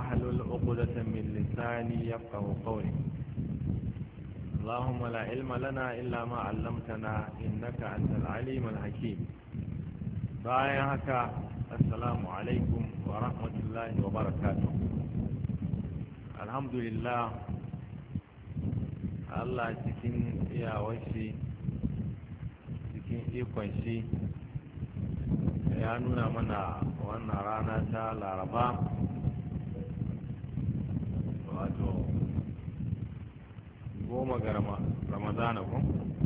واحلل عقدة من لساني يفقه قولي. اللهم لا علم لنا إلا ما علمتنا إنك أنت العليم الحكيم. بايعك السلام عليكم ورحمة الله وبركاته. الحمد لله Allah cikin iyawarshi cikin ikon shi ya nuna mana wannan rana ta Laraba, wato 10 ga Ramadana ko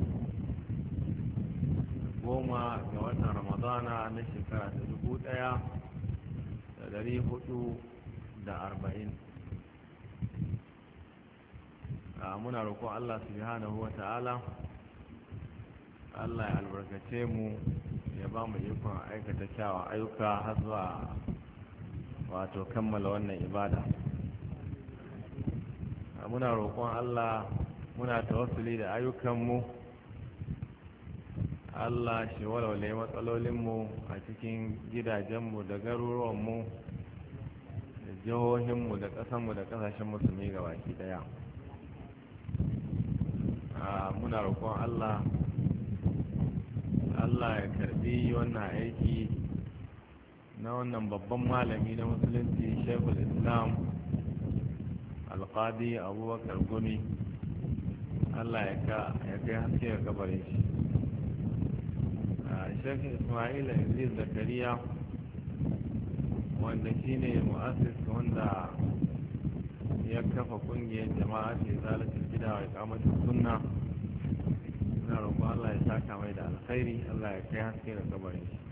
10 ga watan Ramadana na shekara ta 1440. Muna roƙon Allah subhanahu wa ta'ala Allah ya albarkace mu, ya ba mu ikon aikata kyawawan ayyuka har zuwa wato kammala wannan ibada. Muna roƙon Allah, muna tawassuli da ayyukanmu, Allah shi walwale matsalolinmu a cikin gidajenmu da garuruwanmu da jihohinmu da ƙasanmu da ƙasashen musulmi gabaki ɗaya. Muna roƙon Allah ya karbi wannan aiki na wannan babban malami na musulunci, Sheikhul Islam Al-Qadi Abubakar Gumi. Allah ya kai haske ga kabarin shi. Sheikh Ismail Idris Zakariya, wanda shine mu'assis wanda ya kafa kungiyar jama'a ce zalatul bid'a wa iqamatus sunna. Ina roƙon Allah ya saka mai da alkhairi, Allah ya kai haske da kabarin shi.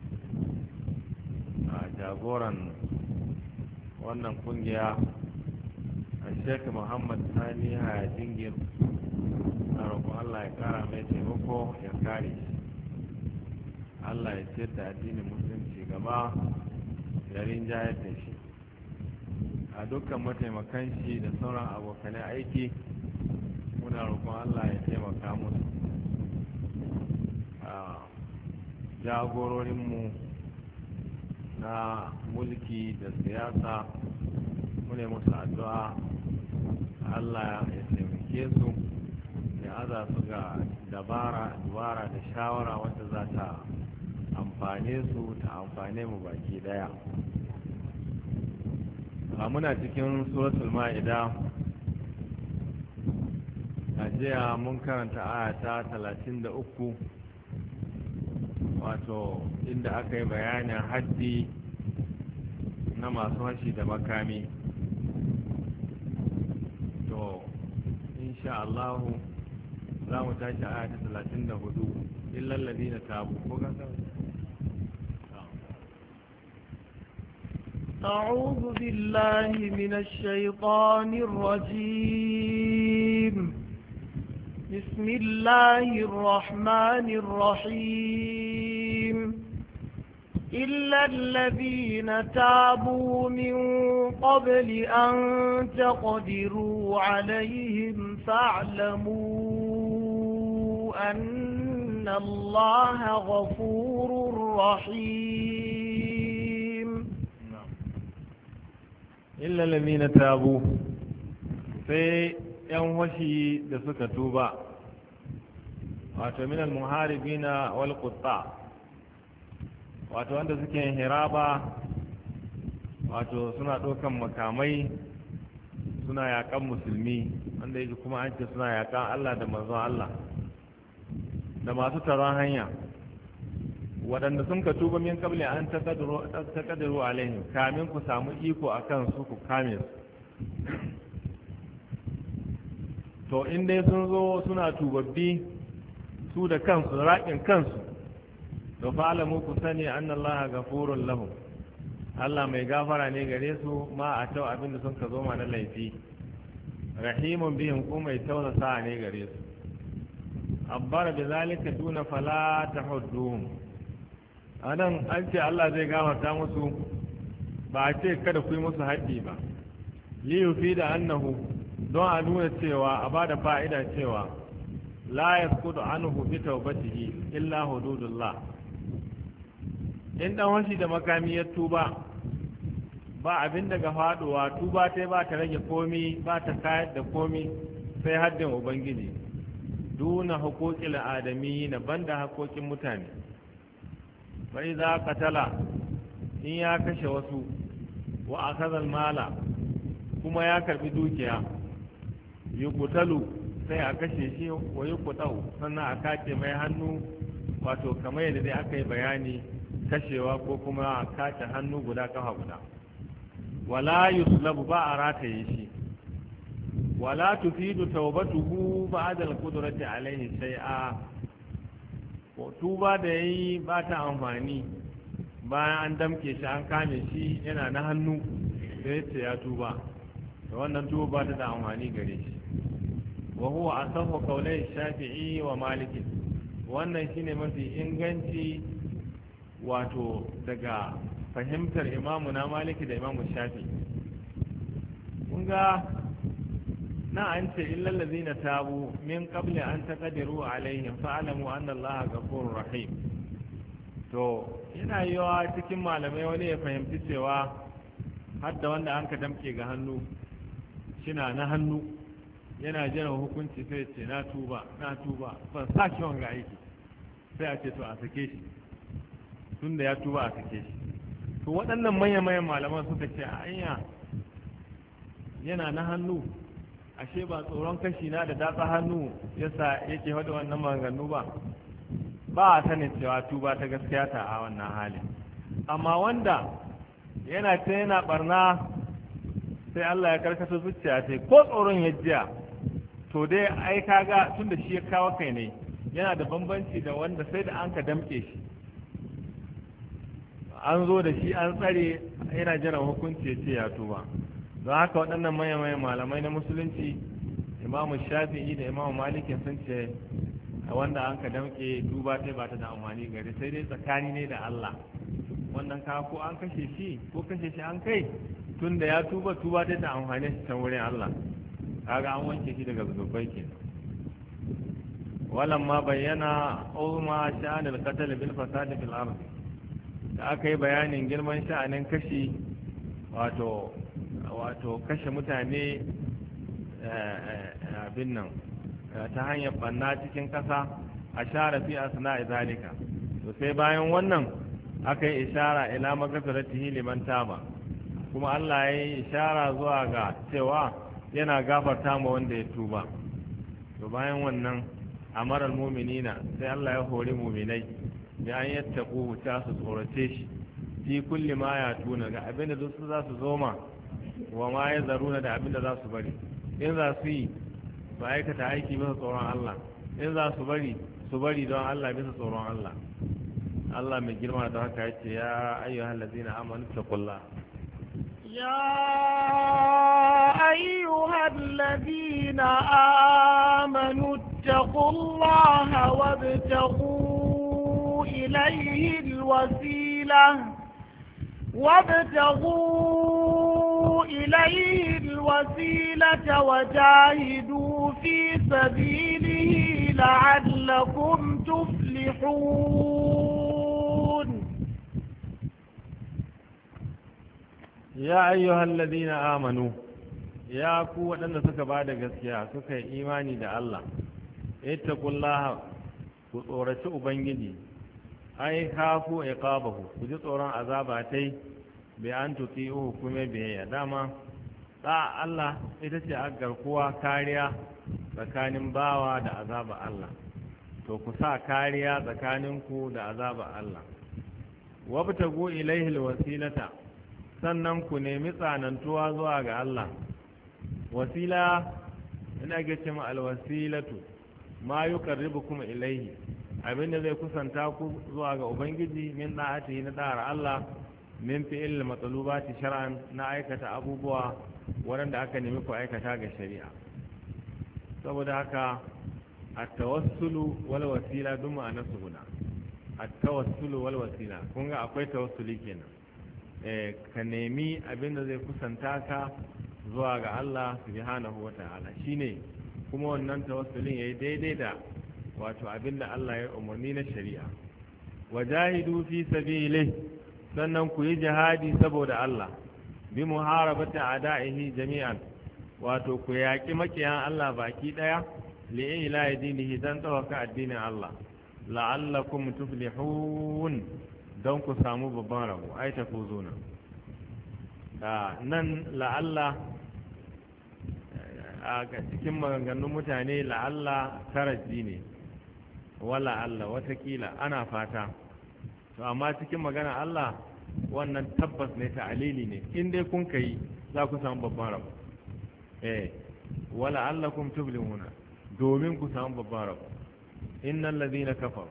Jagoran wannan kungiya Sheikh Muhammad Sani Hayajingir, ina roƙon Allah ya kara mai taimako, ya kare shi. Allah ya ciyar da addinin musulunci gaba, ya rinjayar da shi. A dukkan mataimakan shi da sauran abokanai aiki, muna roƙon Allah ya taimaka musu. Jagororinmu na mulki da siyasa, mune musu addu'a Allah ya taimake su, ya aza su ga dubara da shawara wanda za ta amfane su, ta amfane mu baki daya. Muna cikin suratul Ma'ida. A jiya mun karanta aya ta 33, wato inda aka yi bayanin haddi na masu hashi da makami. To insha Allah za mu tashi aya ta 34, illal ladina tabu. Ko ga أعوذ بالله من الشيطان الرجيم. بسم الله الرحمن الرحيم. إلا الذين تابوا من قبل أن تقدروا عليهم فاعلموا أن الله غفور رحيم. illa lamina tabu, sai yan washi da suka tuba, wato minal muharibina wal qutta, wato wanda suke hiraba, wato suna ɗaukan makamai suna yakan musulmi, wanda yake kuma an ce suna yakan Allah da manzon Allah da masu taron hanya, waɗanda sun ka tuba min kabli an takadiru alaihim, kamin ku samu iko a kan su ku kame su. To in dai sun zo suna tubabbi su da kansu, raƙin kansu, to fa'alamu ku sani annallaha gafurun lahum, Allah mai gafara ne gare su ma a tau abinda sun ka zo ma na laifi, rahimun bihim ku mai tausasa ne gare su. Abbara bi zalika duna fala tahudduhum. Anan an ce Allah zai gafarta musu, ba a ce kada ku yi musu haddi ba, li yufida annahu, don a nuna cewa, a bada fa'ida cewa la yasqutu anhu bi tawbatihi illa hududullah. In dan washi da makami ya tuba, ba abin daga faduwa tuba ta ba ta rage komi ba ta kayar da komi sai haddin ubangiji duna huquqil adami na banda haƙoƙin mutane bai za katala in ya kashe wasu wa akazal mala kuma ya karbi dukiya yuqtalu sai a kashe shi wa yuqtau sannan a kace mai hannu wato kamar yadda dai aka yi bayani kashewa ko kuma a kace hannu guda kafa guda wala yuslabu ba a rataye shi wala tufidu tawbatuhu ba'da al-qudrati alayhi shay'a ko tuba da yayi ba ta amfani bayan an damke shi an kame shi yana na hannu sai ya tuba da wannan tuba ba ta da amfani gare shi wa huwa asahu qawlai shafi'i wa maliki wannan shine mafi inganci wato daga fahimtar imamu na maliki da imamu shafi kun ga na an ce illal ladina tabu min qabli an taqdiru alaihim fa'lamu anna allaha ghafurur rahim to yana yawa cikin malamai wani ya fahimci cewa har da wanda an ka damke ga hannu shina na hannu yana jiran hukunci sai ce na tuba ban sa shi wanga aiki sai a ce to a sake shi tunda ya tuba a sake shi to waɗannan manya-manyan malaman suka ce a anya yana na hannu ashe ba tsoron kashi na da datsa hannu yasa yake faɗi wannan maganganu ba a sanin cewa tuba ta gaskiya ta a wannan halin amma wanda yana ta yana barna sai Allah ya karkata zuciya ta ko tsoron ya jiya to dai ai kaga tunda shi ya kawo kai ne yana da bambanci da wanda sai da an ka damke shi an zo da shi an tsare yana jiran hukunci ya ce ya tuba don haka waɗannan manyan malamai na musulunci imamu shafi'i da imamu maliki sun ce wanda an ka damke tuba ta ba ta da amfani gari sai dai tsakani ne da Allah wannan ka ko an kashe shi ko kashe shi an kai tun da ya tuba ta da amfani shi can wurin Allah kaga an wanke shi daga zunubai ke walamma bayyana uzma sha'anil qatl bil fasad fil ard da aka yi bayanin girman sha'anin kashi wato kashe mutane abin nan ta hanyar banna cikin ƙasa a share fi asna'i zalika to sai bayan wannan aka yi ishara ila magfiratihi liman taba kuma Allah ya yi ishara zuwa ga cewa yana gafarta ma wanda ya tuba to bayan wannan amaral mu'minina sai Allah ya hori mu'minai da an yattaku ta su tsorace shi fi kulli ma ya tuna ga abinda duk su za su zoma wa ma ya zaruna da abinda za su bari in za su yi su aikata aiki bisa tsoron Allah in za su bari don Allah bisa tsoron Allah Allah mai girma da haka yace ya ayyuhal ladina amanu taqullah يا أيها الذين آمنوا اتقوا الله وابتغوا إليه الوسيلة وجاهدوا في سبيله لعلكم تفلحون ya ayyuhal ladina amanu ya ku waɗanda suka ba da gaskiya suka yi imani da Allah ittaqullaha ku tsoraci ubangiji ai khafu iqabahu ku ji tsoron azaba tai bi an tuti'u kuma biyayya dama da Allah ita ce garkuwa kariya tsakanin bawa da azaba Allah to ku sa kariya tsakaninku da azaba Allah wabtagu ilaihi alwasilata sannan ku nemi tsanantuwa zuwa ga Allah wasila ina ga ce ma alwasilatu ma yuqarribukum ilaihi abinda zai kusanta ku zuwa ga ubangiji min da'ati na da'ar Allah min fi'il matsalubati shar'an na aikata abubuwa waɗanda aka nemi ku aikata ga shari'a saboda haka at-tawassulu wal wasila duk ma'anar su guda at-tawassulu wal wasila kun ga akwai tawassuli kenan ka nemi abin da zai kusanta ka zuwa ga Allah subhanahu wata'ala shine kuma wannan tawassulin yayi daidai da wato abin da Allah ya umarni na shari'a wajahidu fi sabilihi sannan ku yi jihadi saboda Allah bi muharabati a'da'ihi jami'an wato ku yaƙi makiyan Allah baki ɗaya li ila dinihi dan tsawaka addinin Allah la'allakum tuflihun don ku samu babban rabo ai ta kuzuna nan la'alla a cikin maganganun mutane la'alla taraji ne wala Allah watakila ana fata to amma cikin magana Allah wannan tabbas ne ta'alili ne in dai kun kai za ku samu babban rabo wala allakum tuflihuna domin ku samu babban rabo innal ladina kafaru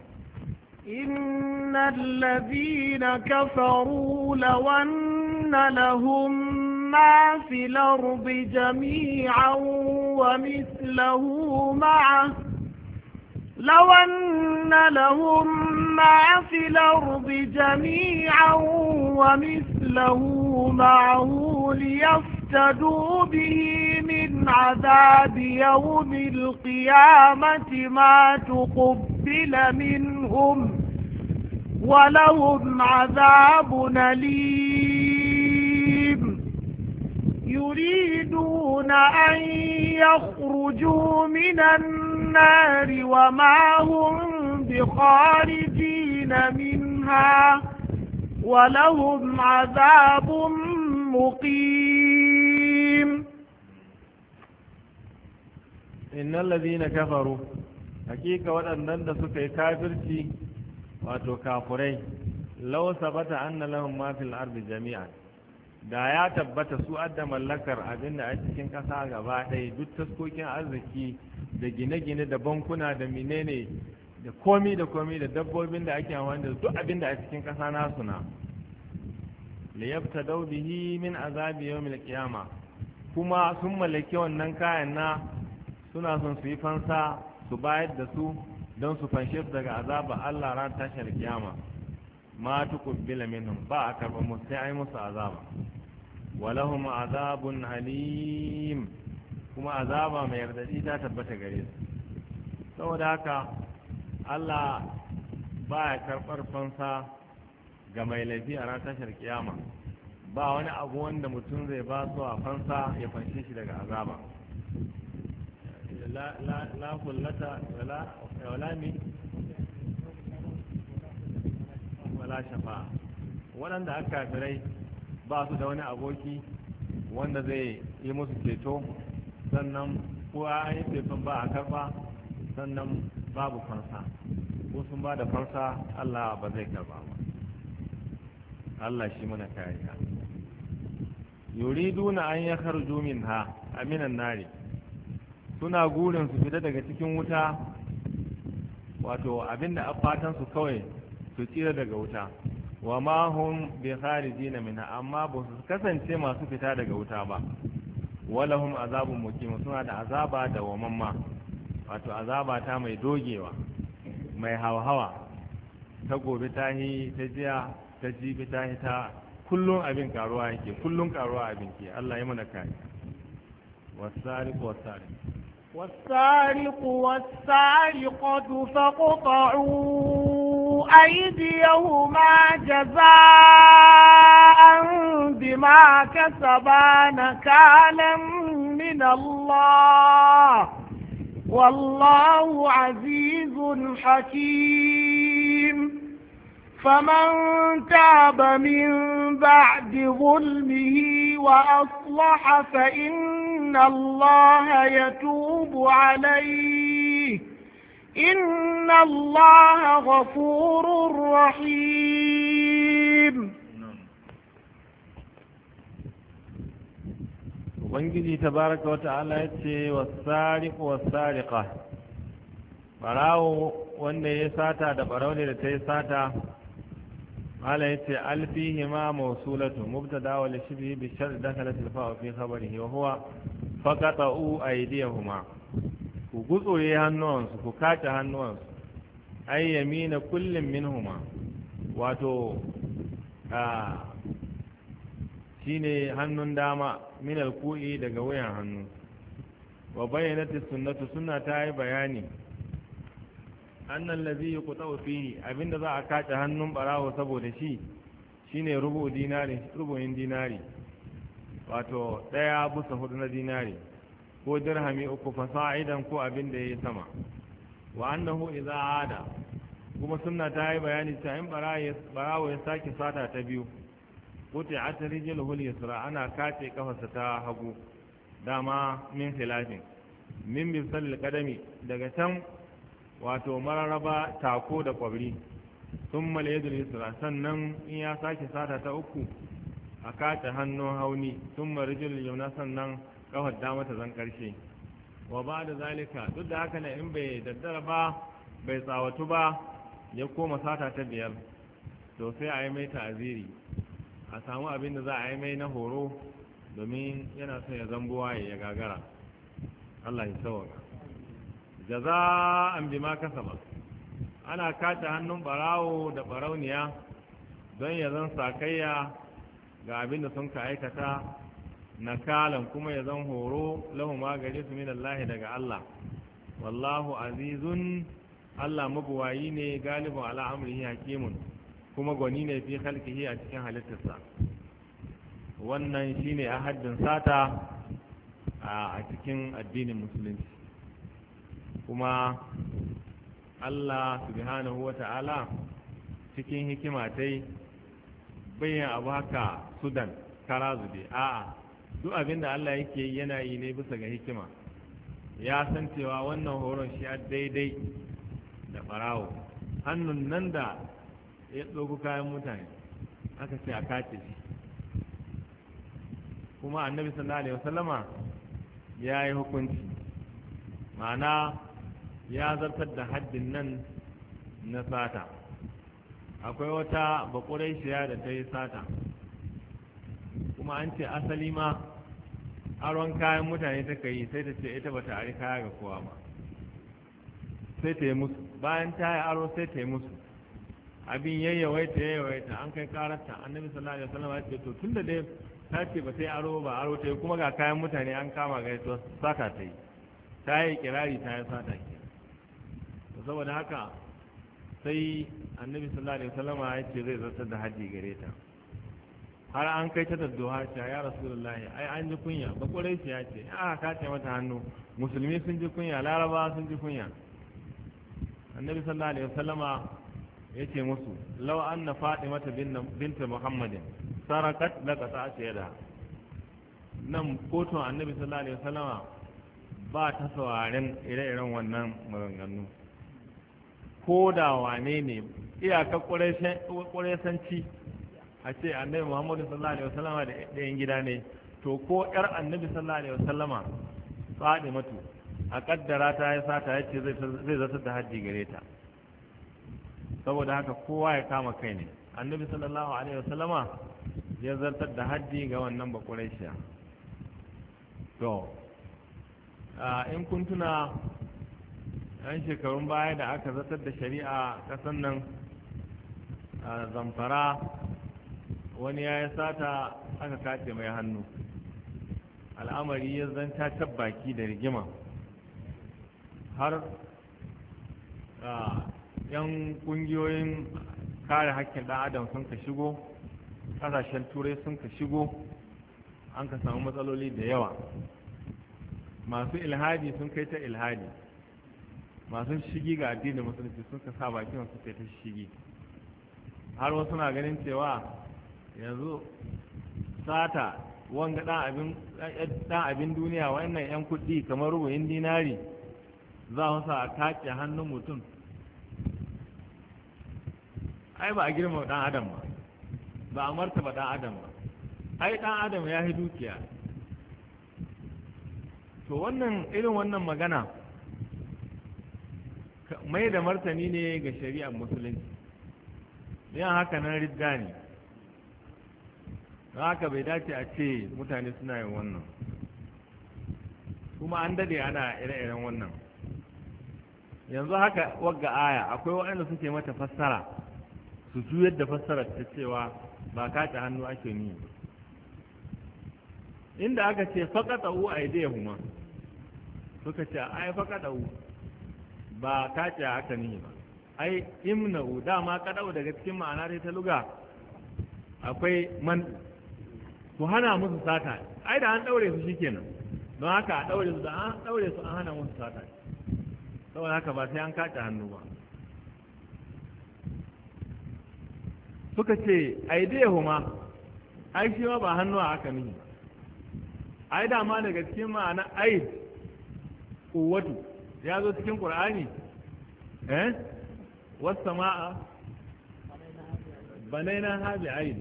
innal ladina kafaru lawanna lahum ma fil ardi jami'an wa mithluhu ma'ahu لو أن لهم ما في الأرض جميعا ومثله معه ليفتدوا به من عذاب يوم القيامة ما تقبل منهم ولهم عذاب أليم يريدون أن يخرجوا من النار وما هم بخارجين منها ولهم عذاب مقيم إن الذين كفروا حقيقة وأن سكي كافرتي واتو كافرين لو ثبت أن لهم ما في الأرض جميعا da ya tabbata su adda mallakar abin da a cikin ƙasa gaba ɗaya duk taskokin arziki da gine-gine da bankuna da menene da komi da dabbobin da ake amfani da duk abin da a cikin ƙasa nasu na liyabta bihi min azabi yawmil qiyama kuma sun mallaki wannan kayan na suna son su yi fansa su bayar da su don su fanshe su daga azaba Allah ran tashar kiyama ma tuqbila minhum ba a karɓa musu sai ai musu azaba walahum azabun alim kuma azaba mai yardadi ta tabbata gare su saboda haka Allah ba ya karɓar fansa ga mai laifi a ran tashar kiyama ba wani abu wanda mutum zai ba su a fansa ya fanshe shi daga azaba la kullata wala mi wala shafa waɗanda aka kafirai ba su da wani aboki wanda zai yi musu ceto sannan ko an yi ceton ba a karɓa sannan babu fansa ko sun ba da fansa Allah ba zai karɓa ba Allah shi mana kariya yuriduna an ya kharju minha aminan nari suna gurin su fita daga cikin wuta wato abinda a fatan su kawai su tsira daga wuta wa ma hum bi kharijina minha amma ba su kasance masu fita daga wuta ba walahum azabun muqim suna da azaba da wamamma wato azaba ta mai dogewa mai hawa ta gobe tahi ta jiya ta jibi tahi ta kullun abin karuwa yake kullun karuwa abin ke Allah ya mana kai والسارق والسارقة فاقطعوا أيديهما جزاء بما كسبا نكالا من الله والله عزيز حكيم فمن تاب من بعد ظلمه وأصلح فإن الله يتوب عليه إن الله غفور رحيم ubangiji tabaraka wa ta'ala ya ce wasariqu wasariqa barawo wanda ya sata da baraune da ta yi sata mala ya ce alfihi ma mawsulatu mubtada wa lishbihi bi shar dakhalat al-fa'u fi khabarihi wa huwa faqata'u aydiyahuma ku gutsure hannuwansu ku kace hannuwansu ay yamina kullin minhuma wato shine hannun dama min alku'i daga wayan hannu wa bayyanat sunnatu sunna ta yi bayani annal ladhi yuqta'u fihi abinda za a kace hannun barawo saboda shi shine rubu'in dinari wato ɗaya bisa hudu na dinari ko dirhami uku fasa'idan ko abin da ya yi sama wa annahu idza ada kuma sunna ta yi bayani cewa in barawo ya sake sata ta biyu quti'at rijluhu al-yusra ana kace kafarsa ta hagu dama min khilafin min bisal qadami daga can wato mararaba tako da kwabri thumma al-yadul yusra sannan in ya sake sata ta uku a kace hannun hauni thumma rijlul yumna sannan kafar dama ta zan karshe wa ba da zalika duk da haka ne in bai daddara ba bai tsawatu ba ya koma sata ta biyar to sai a yi mai ta'aziri a samu abin da za a yi mai na horo domin yana son ya zambuwa ya gagara Allah ya sauka jaza'an bima kasaba ana kace hannun barawo da barauniya don ya zan sakayya ga abin da sun ka aikata nakalan kuma ya zan horo lahu magare su min Allah daga Allah wallahu azizun Allah mabuwayi ne galibin ala amrihi hakimun kuma gwani ne fi khalqihi a cikin halittarsa wannan shine a haddin sata a cikin addinin musulunci kuma Allah subhanahu wata'ala cikin hikima tai bayan abu haka sudan kara zube a'a duk abin da Allah yake yana yi ne bisa ga hikima ya san cewa wannan horon shi a daidai da farawo hannun nan da ya ɗauku kayan mutane aka ce a kace shi kuma annabi sallallahu alaihi wasallama ya yi hukunci ma'ana ya zartar da haddin nan na sata akwai wata bakurai shiya da ta yi sata kuma an ce asali ma aron kayan mutane ta yi sai ta ce ita bata ari kaya ga kowa ba sai ta yi musu bayan ta yi aro sai ta yi musu abin yayyawaita an kai kararta annabi sallallahu alaihi wasallam ya ce to tunda dai ta ce ba sai aro ba aro ta yi kuma ga kayan mutane an kama ga to sata ta yi ta yi kirari ta yi sata ke to saboda haka sai annabi sallallahu alaihi wasallam ya ce zai zartar da haji gare ta har an kai ta daddoha ta ya rasulullahi ai an ji kunya ba kurai ya ce a ka ce mata hannu musulmi sun ji kunya laraba sun ji kunya annabi sallallahu alaihi wasallama ya ce musu law anna fatimata binta muhammadin sarakat laqata yada nan kotun annabi sallallahu alaihi wasallama ba ta sauraren ire-iren wannan maganganu ko da wane ne iyaka ƙuresanci a ce annabi muhammadu sallallahu alaihi wasallama da ɗayan gida ne to ko ƴar annabi sallallahu alaihi wasallama Fatimatu a kaddara ta ya sata ya ce zai zartar da hajji gare ta saboda haka kowa ya kama kai ne annabi sallallahu alaihi wasallama ya zartar da hajji ga wannan bakuraishiya to in kun tuna yan shekarun baya da aka zartar da shari'a kasan nan a zamfara wani ya yi sata aka kace mai hannu al'amari ya zanta tabbaki da rigima har yan kungiyoyin kare haƙƙin ɗan adam sun ka shigo ƙasashen turai sun ka shigo an ka samu matsaloli da yawa masu ilhadi sun kai ta ilhadi masu shigi ga addinin musulunci sun ka sa bakin su kai ta shigi har wasu na ganin cewa yanzu sata wanga ɗan abin duniya wannan 'yan kuɗi kamar rubu'in dinari za su sa a kace hannun mutum ai ba a girma ɗan adam ba a martaba ɗan adam ba ai ɗan adam ya yi dukiya to wannan irin wannan magana mai da martani ne ga shari'ar musulunci yan haka nan ridda ne don haka bai dace a ce mutane suna yin wannan kuma an dade ana ire-iren wannan yanzu haka wagga aya akwai waɗanda suke mata fassara su juyar da fassarar ta cewa ba kace hannu ake ni inda aka ce faqatu aydihuma suka ce ai faqatu ba kace haka ni ba ai imna'u dama kadau daga cikin ma'ana ta luga akwai man ku hana musu sata ai da an daure su shikenan don haka a daure su da an daure su an hana musu sata saboda haka ba sai an kace hannu ba suka ce aidehuma ai shi ma ba hannu a aka nihi ai da ma daga cikin ma'ana aid quwwatu ya zo cikin qur'ani was samaa banaina ha bi aid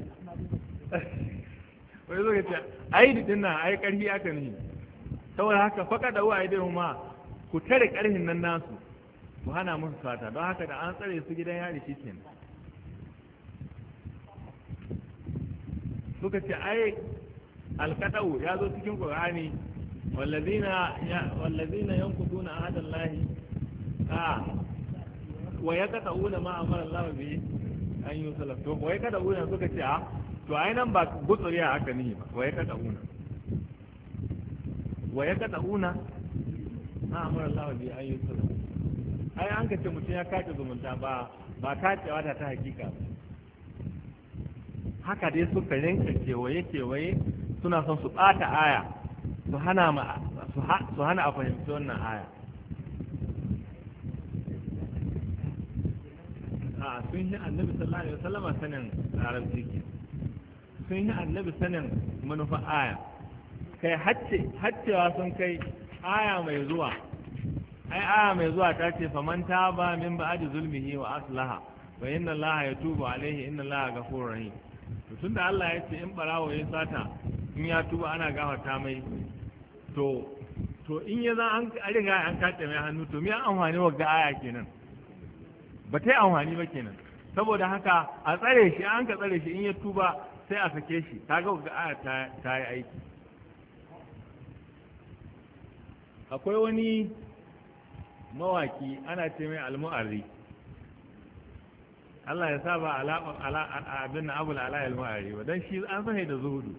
wai zo ce aid din nan ai karhi aka nihi saboda haka faka da wa aidehuma ku tare karhin nan nasu ku hana musu sata don haka da an tsare su gidan yari shikenan suka ce ai alkadau ya zo cikin qur'ani wallazina yanquduna ahadallahi wa yaqta'una ma amara Allah bi an yusalla to wa yaqta'una suka ce to ai nan ba gutsuriya aka nihi ba wa yaqta'una ma amara Allah bi an yusalla ai an ka ce mutum ya kace zumunta ba kacewa ta hakika ba haka dai suka rinka kewaye suna son su ɓata aya su hana a fahimci wannan aya sun yi annabi sallallahu alaihi wasallam sanin larabci ke sun yi annabi sanin manufa aya kai haccewa sun kai aya mai zuwa ta ce faman taba min ba'di zulmihi wa aslaha wa inna allaha yatubu alaihi inna allaha ghafurur rahim to tunda Allah ya ce in barawo ya sata in ya tuba ana gafarta mai to in ya za an riga an kace mai hannu to me amfani wa ga aya kenan ba ta yi amfani ba kenan saboda haka a tsare shi an ka tsare shi in ya tuba sai a sake shi kaga ga aya ta yi aiki akwai wani mawaki ana ce mai almu'arri Allah ya saba abin na abu ala al-ma'ari wa dan shi an sahi da zuhudu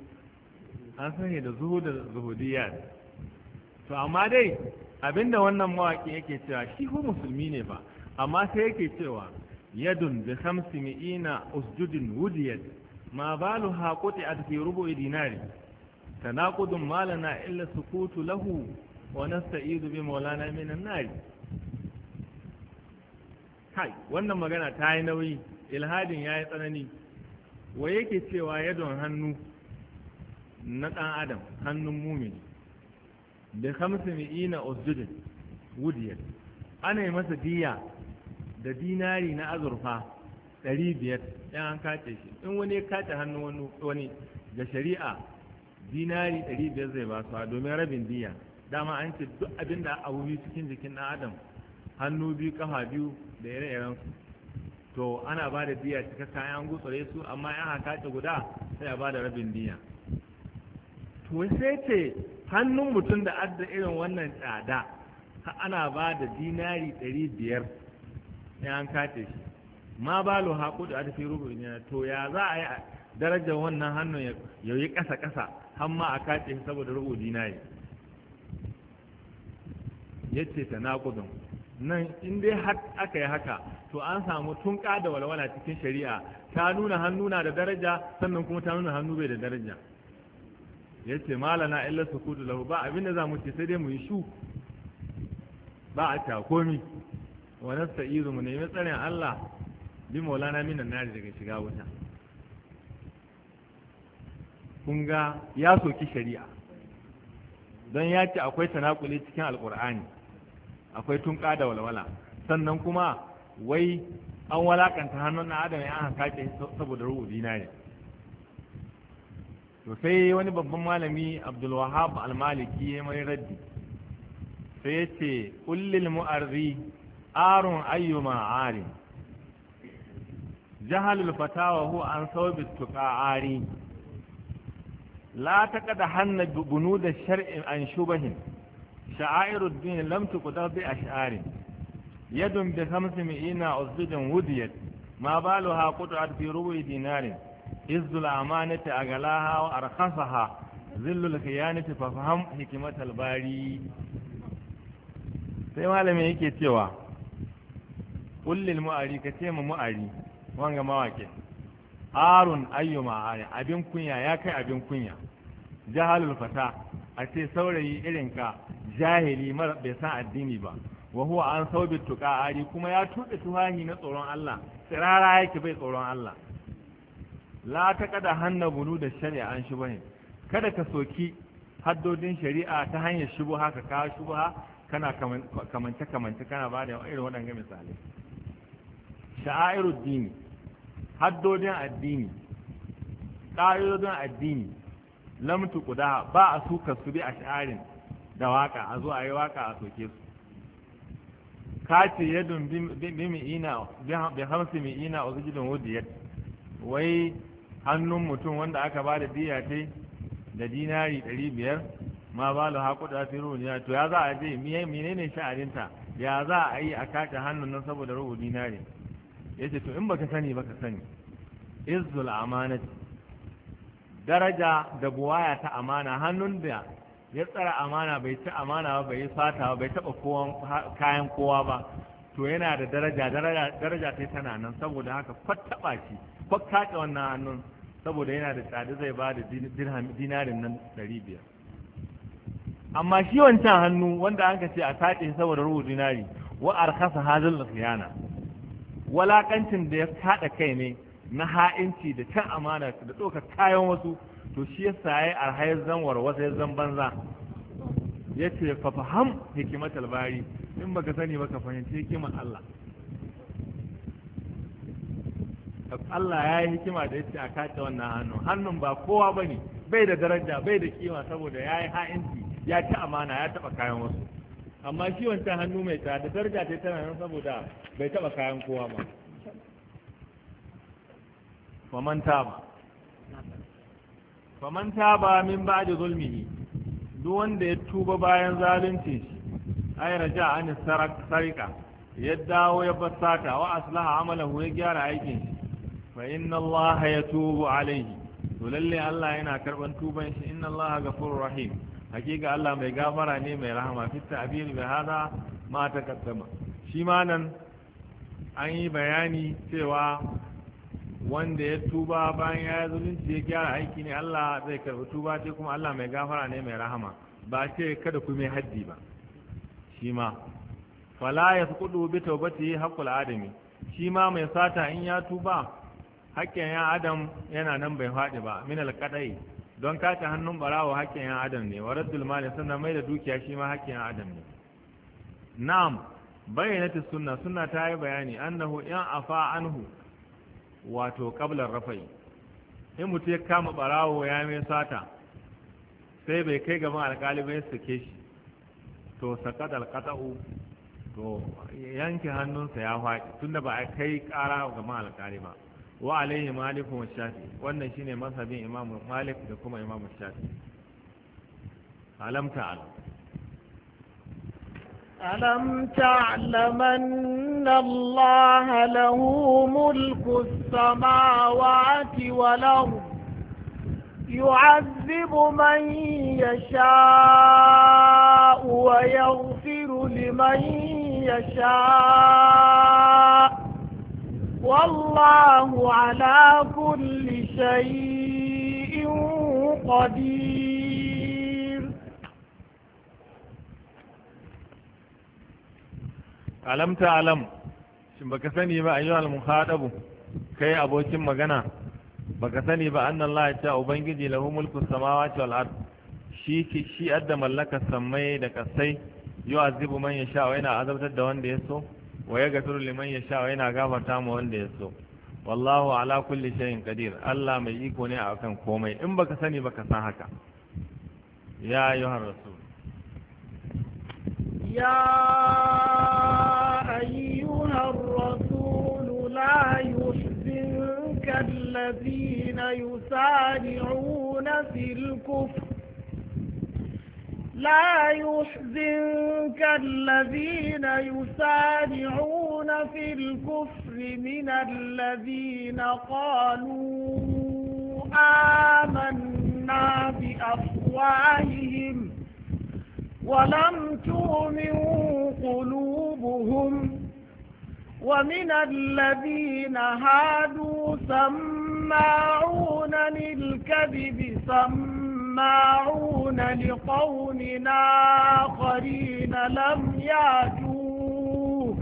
da zuhudiyat to amma dai abinda wannan mawaki yake cewa shi ko musulmi ne ba amma sai yake cewa yadun bi 500 usjudin wudiyat ma baluha quti'at fi rubu'i dinari tanaqudun malana illa sukutu lahu wa nasta'idu bi maulana min an-nar kai wannan magana ta yi nauyi ilhadin ya yi tsanani wa yake cewa yadon hannu na ɗan adam hannun mumini da 500 usjudin wudiyar ana yi masa diya da dinari na azurfa 500 yan an kace shi in wani ya kace hannun wani da shari'a dinari 500 zai ba su domin rabin diya dama an ce duk abin da abu biyu cikin jikin ɗan adam hannu biyu kafa biyu da ire-iren su to ana ba da diya cikakka an gutsure su amma yan haka ta guda sai a ba da rabin diya to sai ce hannun mutum da adda irin wannan tsada ana ba da dinari 500 yan kace shi ma balo haƙu da adafi rubu ne to ya za a yi darajar wannan hannun ya yi ƙasa-ƙasa har ma a kace shi saboda rubu dinari yace ta naƙudun nan in dai aka yi haka to an samu tunƙa da walwala cikin shari'a ta nuna hannu na da daraja sannan kuma ta nuna hannu bai da daraja ya ce malana illa sukutu lahu ba abin da za mu ce sai dai mu yi shu ba a ta komi wa nasta'izu mu nemi tsarin Allah bi maulana minan nari daga shiga wuta kun ga ya soki shari'a don ya ce akwai tanakuli cikin alkur'ani akwai tunƙa da walwala sannan kuma wai an walakanta hannun na adam ya aka kace saboda rubuci na ne to sai wani babban malami Abdul Wahhab al-Maliki ya mai raddi sai ya ce kullil mu'arri arun ayyuma arin jahalul fatawa huwa an sawbi tuqa'ari la taqad hanna bunud ash-shar'i an shubahin شعائر الدين لم تقدر بأشعار يد ب500 أسجد وديت ما بالها قطعت في ربع دينار إذ الأمانة أغلاها وأرخصها ذل الخيانة ففهم حكمة الباري sai malamin yake cewa kullil mu'ari ka ce ma mu'ari wanga mawake arun ayyuma ari abin kunya ya kai abin kunya jahalul fata a ce saurayi irin ka jahili mara bai san addini ba wa huwa an saubi tuqa'ari kuma ya tuɗe tuhahi na tsoron Allah tsirara yake bai tsoron Allah la taqada hanna bulu da shari'a an shubahin kada ka soki haddodin shari'a ta hanyar shubuha ka kawo shubuha kana kamance kana ba da irin waɗannan misalai sha'airud dini haddodin addini ƙa'idodin addini lam tuqda ba a suka su bi a sha'arin da waka a zo a yi waka a soke su kace yadun bi mi'ina bi hamsi mi'ina wa zujudun wudiyat wai hannun mutum wanda aka ba da diya ce da dinari 500 ma ba la haƙuda fi ruhuniya to ya za a je menene sha'aninta ya za a yi a kace hannun nan saboda ruhu dinari yace to in baka sani baka sani izzul amanati daraja da buwaya ta amana hannun da ya tsara amana bai ci amana ba bai sata ba bai taba kayan kowa ba to yana da daraja ta tana nan saboda haka kwattaba shi kwakkace wannan hannun saboda yana da tsada zai ba da dinarin nan 500 amma shi wancan hannu wanda an ka ce a sace saboda rubu dinari wa arkasa hazil khiyana walakancin da ya kada kai ne na ha'inci da can amana da ɗaukar kayan wasu to shi yasa yayi arhayar zanwar wasu ya zan banza ya ce fa faham hikimatal bari in baka sani baka fahimci hikimar Allah Allah ya yi hikima da yace a kace wannan hannun ba kowa bane bai da daraja bai da kima saboda yayi ha'inci ya ci amana ya taba kayan wasu amma shi wancan hannu mai tsada daraja ta tana nan saboda bai taba kayan kowa ba faman taba min ba'di zulmihi duk wanda ya tuba bayan zalunci shi ay raja an sarika ya dawo ya basata wa aslaha amalahu ya gyara aikin shi fa inna allaha yatubu alaihi to lalle Allah yana karban tuban shi inna allaha ghafurur rahim hakika Allah mai gafara ne mai rahama fi ta'bir bi hada ma taqaddama shi ma nan an yi bayani cewa wanda ya tuba bayan ya zulunci ya gyara aiki ne Allah zai karbi tuba ce kuma Allah mai gafara ne mai rahama ba ce kada ku mai haddi ba shi ma fala yasqudu bi tawbati haqqul adami shi ma mai sata in ya tuba haƙƙin ya adam yana nan bai faɗi ba min alqadai don kace hannun barawo haƙƙin ya adam ne wa raddul mali sannan mai da dukiya shi ma haƙƙin ya adam ne na'am bayyanatu sunna ta yi bayani annahu in afa anhu wato qabla rafai in mutum ya kama barawo ya mai sata sai bai kai gaban alƙali bai sake shi to sakat alqata'u to yanke hannunsa ya faɗi tunda ba a kai ƙara gaban alƙali ba wa alaihi malik wa shafi wannan shine mazhabin imam malik da kuma imam shafi alam ta'ala ألم تعلم أن الله له ملك السماوات والأرض يعذب من يشاء ويغفر لمن يشاء والله على كل شيء قدير alam ta alam shin baka sani ba ayyuhal mukhatabu kai abokin magana baka sani ba anna Allah ya ce ubangiji lahu mulku samawati wal ard shi adda mallaka samai da kasai yu'azibu man yasha wa yana azabtar da wanda ya so wa yaghfiru liman yasha wa yana gafarta ma wanda ya so wallahu ala kulli shay'in qadir Allah mai iko ne akan komai in baka sani baka san haka ya ayyuhar rasul يا أيها الرسول لا يحزنك الذين يسارعون في الكفر من الذين قالوا آمنا بأفواههم ولم تؤمن قلوبهم ومن الذين هادوا سماعون للكذب سماعون سماعون لقوم آخرين لم يأتوك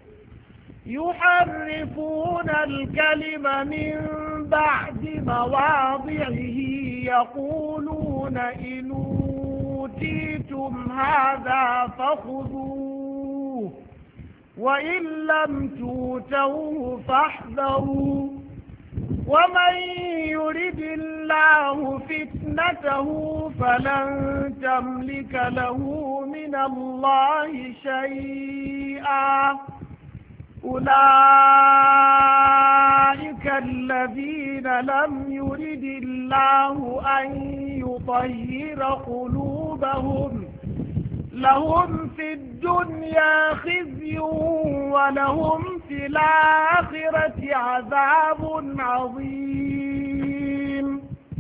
يحرفون الكلم من بعد مواضعه يقولون إن أوتيتم هذا فخذوه وإن لم توتوه فاحذروا ومن يرد الله فتنته فلن تملك له من الله شيئا أولئك الذين لم يرد الله أن يطهر قلوبهم لهم في الدنيا خزي ولهم في الآخرة عذاب عظيم.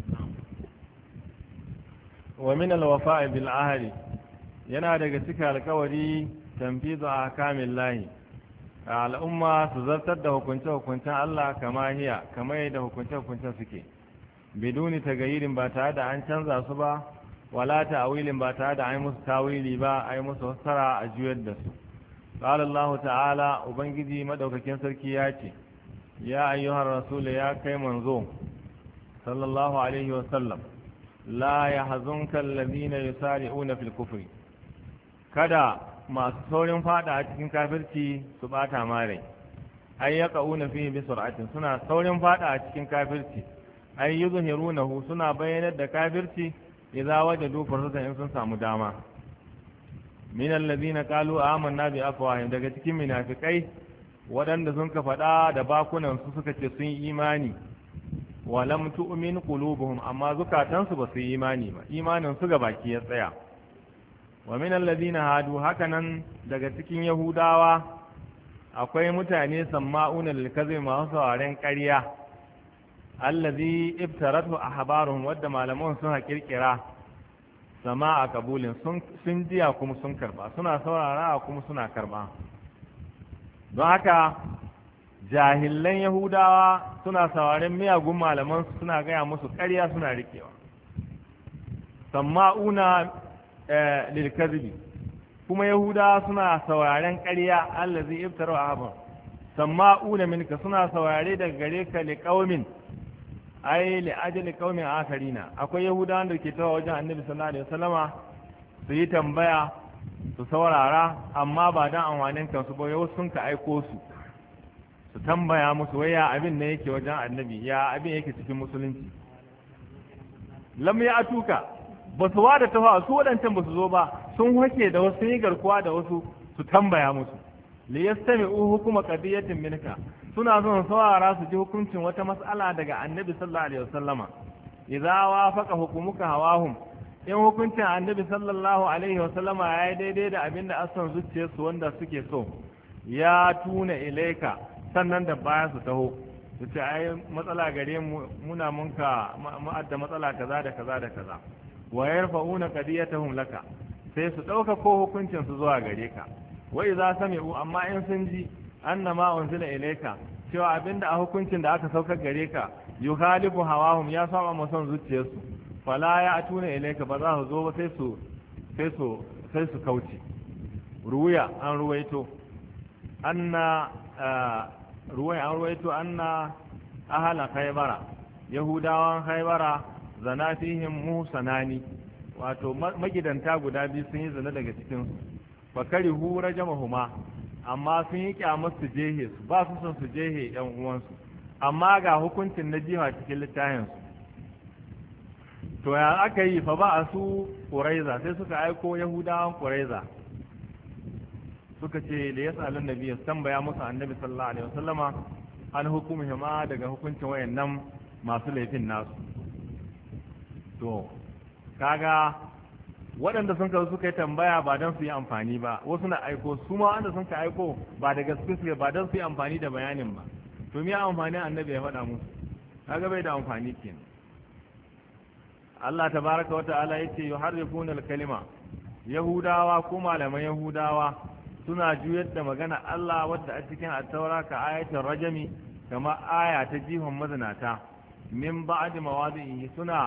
ومن الوفاء بالعهد yana daga cika alkawari tanfizu ahkamin lahi al'umma su zartar da hukunce-hukuncen Allah kama hiya kamar yadda hukunce-hukuncen suke biduni tagayirin ba tare da an canza su ba wala ta'awilin ba tare da ai musu tawili ba ai musu fassara a juyar da su qala Allah ta'ala ubangiji madaukakin sarki ya ce ya ayyuhar rasul ya kai manzo sallallahu alaihi wa sallam la yahzunka alladhina yusari'una fil kufri kada masu saurin fada a cikin kafirci su bata mare ai yaqauna fihi bi sur'atin suna saurin fada a cikin kafirci ai yuzhirunahu suna bayyanar da kafirci idza wajadu fursatan in sun samu dama min allazina qalu amanna bi afwahihim daga cikin munafikai waɗanda sun ka faɗa da bakunan su suka ce sun imani wa lam tu'min qulubuhum amma zukatansu ba su yi imani ba imanin su ga baki ya tsaya wa min allazina hadu hakanan daga cikin yahudawa akwai mutane samma'una lil kadhib masu sauraren ƙarya allazi ibtaratu ahbaruhum wadda malaman sun kirkira sama'a kabulin sun jiya kuma sun karba suna saurara kuma suna karba don haka jahilan yahudawa suna sauraren miyagun malaman suna gaya musu ƙarya suna rikewa samma'una lil kadhibi kuma yahudawa suna sauraren ƙarya allazi ibtaratu ahbar samma'una minka suna saurare daga gare ka liqaumin ai li ajali qaumin akarina akwai yahudawan da ke tawa wajen annabi sallallahu alaihi wasallama su yi tambaya su saurara amma ba dan amfanin kansu ba yau sun ka aiko su su tambaya musu waya abin ne yake wajen annabi ya abin yake cikin musulunci lam ya atuka ba su wada tawa su wadancan ba su zo ba sun hake da wasu yi garkuwa da wasu su tambaya musu li yastami'u hukuma qadiyatin minka suna son saurara su ji hukuncin wata mas'ala daga annabi sallallahu alaihi wasallama idza wafaqa hukumuka hawahum in hukuncin annabi sallallahu alaihi wasallama yayi daidai da abinda asan zuciyarsu wanda suke so ya tuna ilaika sannan da baya su taho su ce ai matsala gare mu muna munka mu'adda matsala kaza da kaza da kaza wa yarfa'una qadiyatahum laka sai su dauka ko hukuncin su zuwa gare ka wa idza sami'u amma in sun ji annama unzila ilayka cewa abinda a hukuncin da aka saukar gare ka yukhalifu hawahum ya saba musan zuciyarsu fala ya atuna ilayka ba za su zo ba sai su kauce ruwaya an ruwaito anna ahla khaybara yahudawan khaybara zana fihim musanani wato magidanta guda biyu sun yi zina daga cikin su fakari hu rajamahuma amma sun yi kyamar su jehe su ba su son su jehe yan uwansu amma ga hukuncin na jiha cikin littafin su to ya aka yi fa ba a su Quraiza sai suka aiko yahudawan Quraiza suka ce da yasalun nabi ya tambaya musu annabi sallallahu alaihi wasallama an hukumihima daga hukuncin wayannan masu laifin nasu to kaga waɗanda sun kawo suka yi tambaya ba don su yi amfani ba wasu na aiko su ma wanda sun ka aiko ba da gaske su ba don su yi amfani da bayanin ba to me amfani annabi ya faɗa musu kaga bai da amfani kenan Allah tabaraka wa ta'ala yace yuharrifuna al-kalima yahudawa ko malaman yahudawa suna juyar da magana Allah wadda a cikin at-taura ka ayatul rajami kama aya ta jihon mazinata min ba'di mawadi'i suna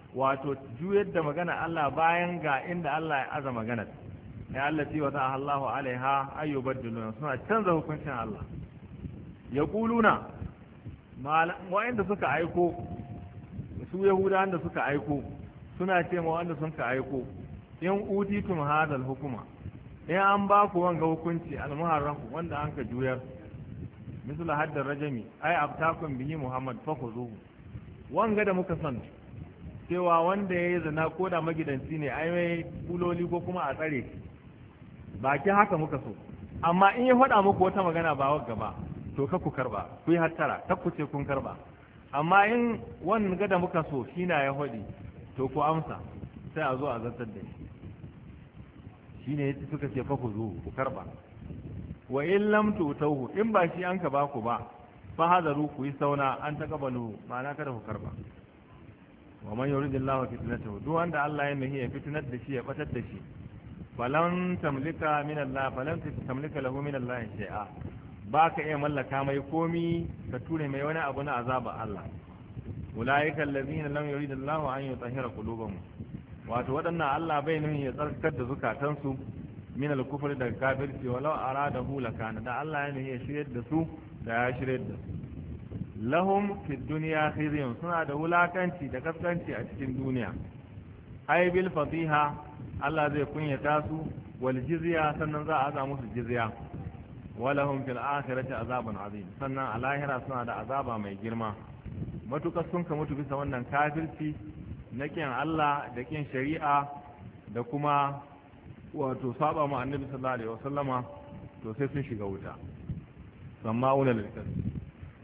wato juyar da magana Allah bayan ga inda Allah ya aza magana ya allati wa ta'ala Allahu alaiha ayyubaddiluna suna canza hukuncin Allah yaquluna wa'anda suka aiko su yahudawan da suka aiko suna ce ma wanda sun ka aiko in utitum hadal hukuma in an ba ku wanga hukunci al-muharram wanda an ka juyar misal haddar rajami ai abtakum bihi muhammad fakhuzuhu wanga da muka san cewa wanda yayi zina ko da magidanci ne ai mai kuloli ko kuma a tsare baki haka muka so amma in ya faɗa muku wata magana ba wagga ba to ka ku karba ku yi hattara ta ku ce kun karba amma in wanga da muka so shi na ya faɗi to ku amsa sai a zo a zartar da shi ne suka ce fa ku zo ku karba wa in lam tutauhu in ba shi an ka ba ku ba fa hadaru ku yi sauna an taqabalu ma'ana kada ku karba wa man yuridillahu fitnatahu duk wanda Allah ya nahi ya fitnar da shi ya batar da shi falan tamlika min Allah falan tamlika lahu min Allah shay'a ba ka iya mallaka mai komi ka ture mai wani abu na azaba Allah ulaika allazina lam yuridillahu an yutahhira qulubahum wato waɗannan Allah bai nuni ya tsarkar da zukatansu min al-kufri daga kafirci walau aradahu lakana da Allah ya nuni ya shiryar da su da ya shiryar da su lahum fi dunya khizyun suna da wulakanci da kaskanci a cikin duniya ay bil fadiha Allah zai kunyata su wal jizya sannan za a aza musu jizya walahum fil akhirati azabun azim sannan a lahira suna da azaba mai girma matukar sun ka mutu bisa wannan kafirci na kin Allah da kin shari'a da kuma wato saba ma annabi sallallahu alaihi wasallama to sai sun shiga wuta sama'una lil kadhib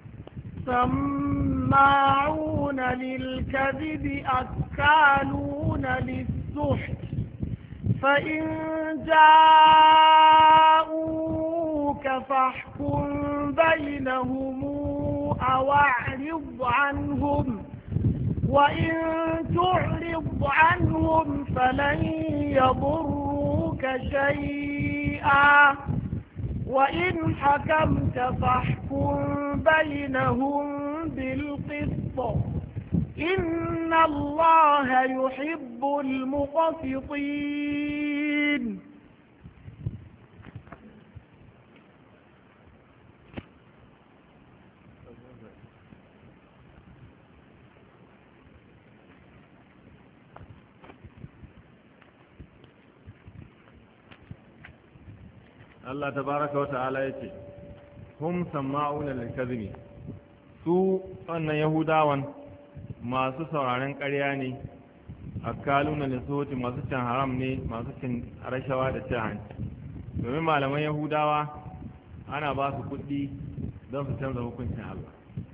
sama'una lil kadhib akaluna lis-suht fa in ja'uka fahkum bainahum aw a'rid 'anhum وإن تعرض عنهم فلن يضروك شيئا وإن حكمت فاحكم بينهم بالقسط إن الله يحب المقسطين Allah tabaraka wa ta'ala yace hum sama'una lil kadhibi su wannan yahudawan masu sauraren ƙarya ne akaluna lisuti masu cin haram ne masu cin rashawa da cin hanci domin malaman yahudawa ana ba su kuɗi don su canza hukuncin Allah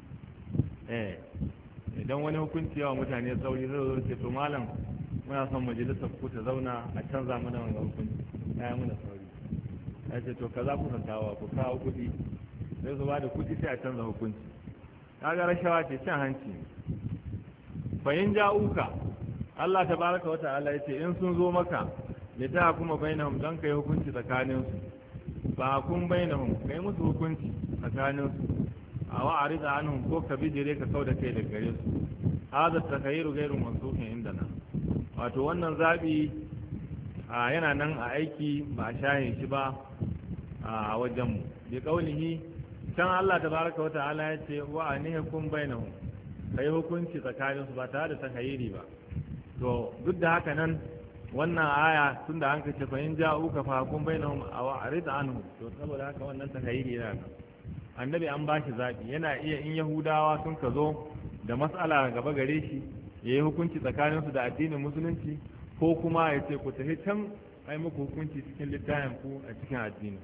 idan wani hukunci yawa mutane sauri zai zo ce to malam muna son majalisar ku ta zauna a canza mana wannan hukunci ya muna sauri ya ce to kaza ku santawa ku kawo kuɗi sai su ba da kuɗi sai a canza hukunci kaga rashawa ce cin hanci bayin ja'uka Allah tabaraka wa ta'ala yace in sun zo maka ya ta kuma bainahum dan kai hukunci tsakanin su ba kun bainahum kai musu hukunci tsakanin su a wa arida anhum ko ka bijire ka kauda kai daga gare su hada takayyiru ghairu mansukhin indana wato wannan zabi yana nan a aiki ba a shahin shi ba a wajenmu bi kaulihi can Allah tabaraka wata'ala ya ce wa anihkum bainahum kai hukunci tsakanin su ba tare da takayiri ba to duk da haka nan wannan aya tunda an kace fa in ja'uka fa hukum bainahum aw arid anhu to saboda haka wannan takayiri yana nan annabi an bashi zabi yana iya in yahudawa sun ka zo da mas'ala gaba gare shi yayi hukunci tsakanin su da addinin musulunci ko kuma ya ce ku tafi can ai muku hukunci cikin littafin ku a cikin addini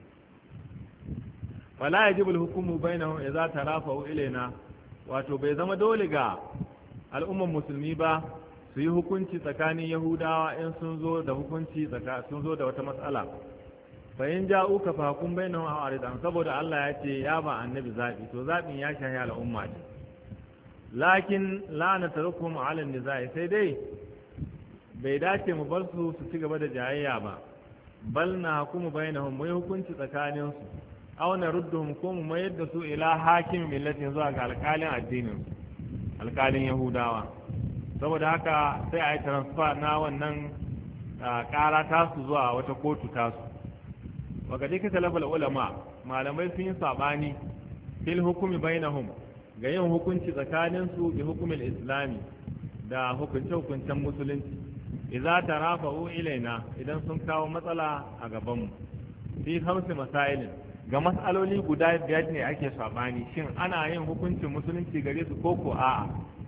wala yajibu al-hukmu bainahum idza tarafa'u ilaina wato bai zama dole ga al'umman musulmi ba su yi hukunci tsakanin yahudawa in sun zo da hukunci sun zo da wata matsala fa in ja'uka fa hukum bainahum aw aridan saboda Allah ya ce ya ba annabi zabi to zabin ya shahi al'umma ce lakin la natrukum ala an-nizai sai dai bai dace mu bar su ci gaba da jayayya ba bal na hukumu bainahum mu hukunci tsakanin su aw na rudduhum ko mu mayar da su ila hakim millatin zuwa ga alƙalin addinin alƙalin yahudawa saboda haka sai a yi transfer na wannan ƙara tasu zuwa wata kotu tasu. Waka dika talafal ulama malamai sun yi saɓani fil hukumi bainahum ga yin hukunci tsakaninsu bi hukumin islami da hukunce-hukuncen musulunci idza tarafa'u ilaina idan sun kawo matsala a gabanmu fi hamsi masailin ga matsaloli guda biyar ne ake saɓani shin ana yin hukuncin musulunci gare su ko a'a.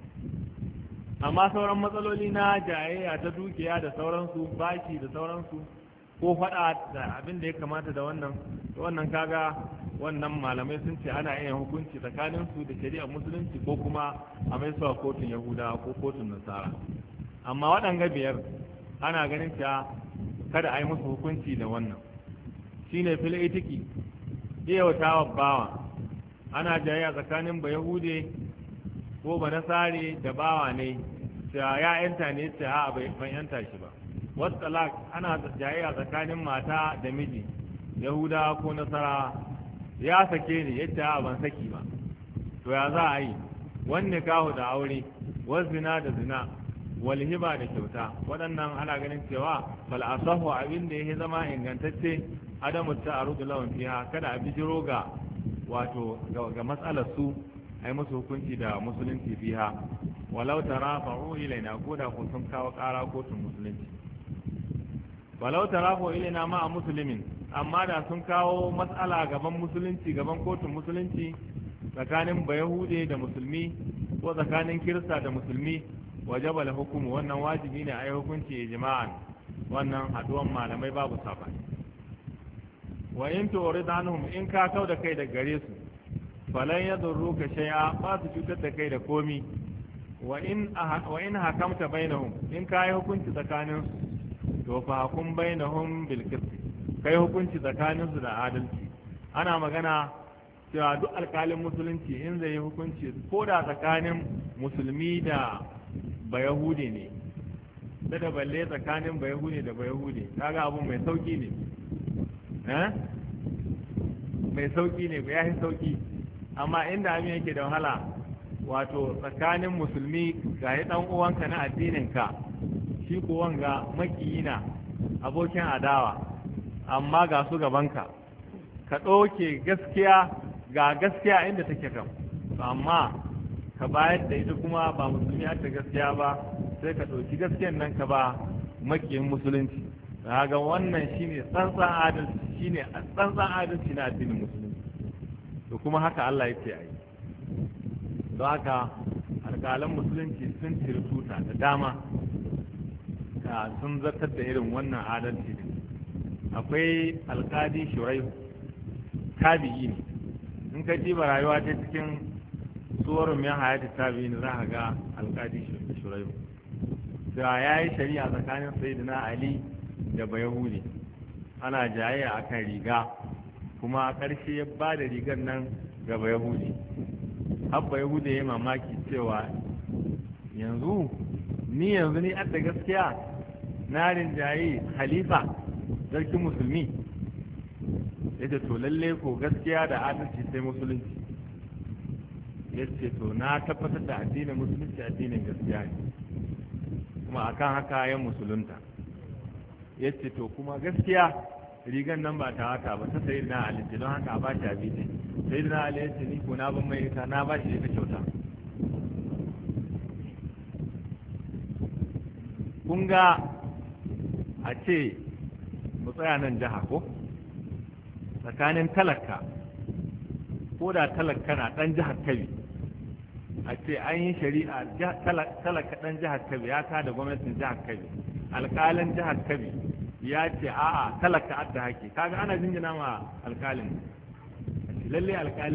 Amma sauran matsaloli na jayayya ta dukiya da sauransu bashi da sauransu ko faɗa da abin da ya kamata da wannan kaga wannan malamai sun ce ana yin hukunci tsakanin su da shari'ar musulunci ko kuma a mai suwa kotun yahudawa ko kotun nasara. Amma waɗanga biyar ana ganin cewa kada a yi musu hukunci da wannan shine fil itiki iyawatawa bawa ana jayayya tsakanin ba yahude ko ba nasare da bawa ne cewa ya yanta ne cewa ban yanta shi ba. Wasu talak ana jayayya tsakanin mata da miji yahuda ko nasara ya sake ni yadda ban saki ba to ya za a yi wanne kahu da aure wasu zina da zina wal hiba da kyauta waɗannan ana ganin cewa bal asahu abin da yake zama ingantacce adamu ta'arudu lawan fiha kada a bijiro ga wato ga matsalar su ai musu hukunci da musulunci fiha walau tarafa'u ilaina ko da kun sun kawo ƙara kotun musulunci walau tarafa'u ilaina ma a musulmin amma da sun kawo matsala gaban musulunci gaban kotun musulunci tsakanin bayahude da musulmi ko tsakanin kirista da musulmi wajaba da hukumu wannan wajibi ne a yi hukunci jama'an wannan haduwan malamai babu sabani wa in tu'rid anhum in ka kau da kai da gare su falan yadurruka shay'a ba su cutar da kai da komi wa in hakamta bainahum in ka yi hukunci tsakanin su to fa hukum bainahum bil qist kai hukunci tsakanin su da adalci. Ana magana cewa duk alkalin musulunci in zai yi hukunci ko da tsakanin musulmi da bayahudi ne da balle tsakanin bayahudi da bayahudi kaga abu mai sauki ne mai sauki ne ya yi sauki. Amma inda abin yake da wahala wato tsakanin musulmi ga yi dan uwanka na addininka shi ko wanga makiyina abokin adawa amma ga su gabanka ka ɗauke gaskiya ga gaskiya inda take kam amma ka bayar da ita kuma ba musulmi ta gaskiya ba sai ka ɗauki gaskiyan nan ka ba makiyin musulunci ga wannan shine tsantsan adalci na addinin musulunci to kuma haka Allah ya ce a yi. Don haka alƙalan musulunci sun ciri tuta da dama sun zartar da irin wannan adalci ne. Akwai alƙadi shuraihu tabi'i ne in ka jiba rayuwa ta cikin suwarun min hayati tabi'i ne za ka ga alƙadi shuraihu da ya yi shari'a tsakanin sayyidina ali da bayahudi ana jayayya akan riga kuma a ƙarshe ya ba da rigar nan ga bayahudi abba yahudi ya mamaki cewa yanzu ni adda gaskiya na rinjaye halifa sarkin musulmi yace to lalle ko gaskiya da adalci sai musulunci yace to na tabbatar da addinin musulunci addinin gaskiya ne kuma akan haka ya musulunta yace to kuma gaskiya rigan nan ba ta haka ba ta sayyidina ali don haka ba ta bi ne sayyidina ali yace ni ko na ban mai ita na ba shi ita kyauta. Kun ga a ce mu tsaya nan jiha ko tsakanin talaka ko da talaka na dan jihar Kebbi a ce an yi shari'a talaka dan jihar Kebbi ya kada gwamnatin jihar Kebbi alƙalin jihar Kebbi ya ce a'a talaka adda haƙƙi kaga ana jinjina ma alƙalin lalle alƙali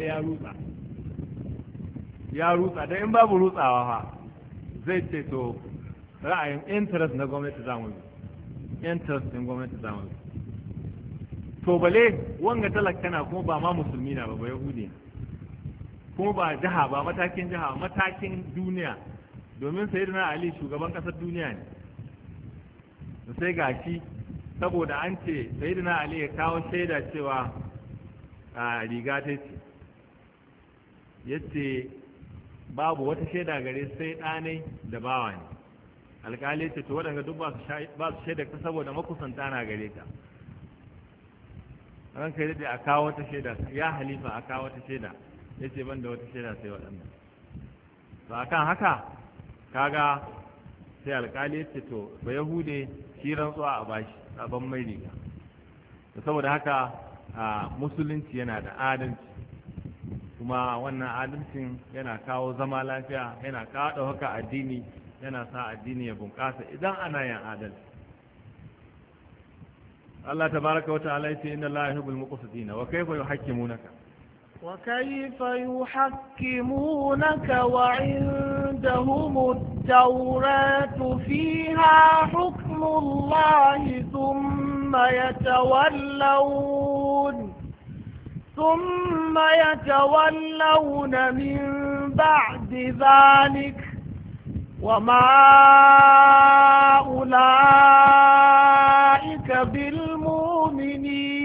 ya rutsa dan in babu rutsawa fa zai ce to ra'ayin interest na gwamnati zamu bi interest din gwamnati zamu bi to bale wanga talaka na kuma ba ma musulmi na ba yahudi kuma ba jiha ba matakin jiha matakin duniya domin sayyidina ali shugaban kasar duniya ne sai gashi saboda an ce sayyidina ali ya kawo shaida cewa a riga ta ce yace babu wata shaida gare sai ɗanai da bawa ne alƙali ce to waɗanda duk ba su shaida ka saboda makusanta na gare ka ran kai da a kawo wata shaida ya halifa a kawo wata shaida ya ce ban da wata shaida sai waɗannan to akan haka kaga sai alƙali ce to ba yahude shi rantsuwa a bashi sabon mai riga saboda haka musulunci yana da adalci kuma wannan adalcin yana kawo zama lafiya yana kawo ɗaukaka addini yana sa addini ya bunƙasa idan ana yin adalci Allah tabaraka wa ta'ala yace inna Allah yuhibbul muqsitina wa kayfa yuhakkimunaka وكيف يحكمونك وعندهم التوراة فيها حكم الله ثم يتولون من بعد ذلك وما أولئك بالمؤمنين